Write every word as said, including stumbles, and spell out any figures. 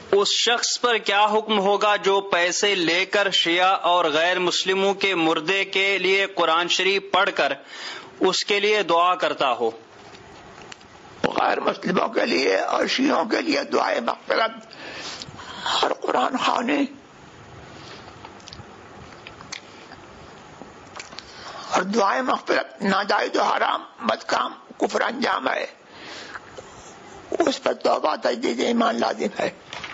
उस शख्स पर क्या हुक्म होगा जो पैसे लेकर शिया और गैर मुस्लिमों के मुर्दे के लिए कुरान शरीफ पढ़कर उसके लिए दुआ करता हो? गैर मुस्लिमों के लिए और शियों के लिए दुआए मग़फ़िरत हर कुरान खानी और दुआए मग़फ़िरत नाजायज़ और हराम बदकाम कुफ्र अंजाम है, उस पर तौबा तजदीद ईमान लाजिम है।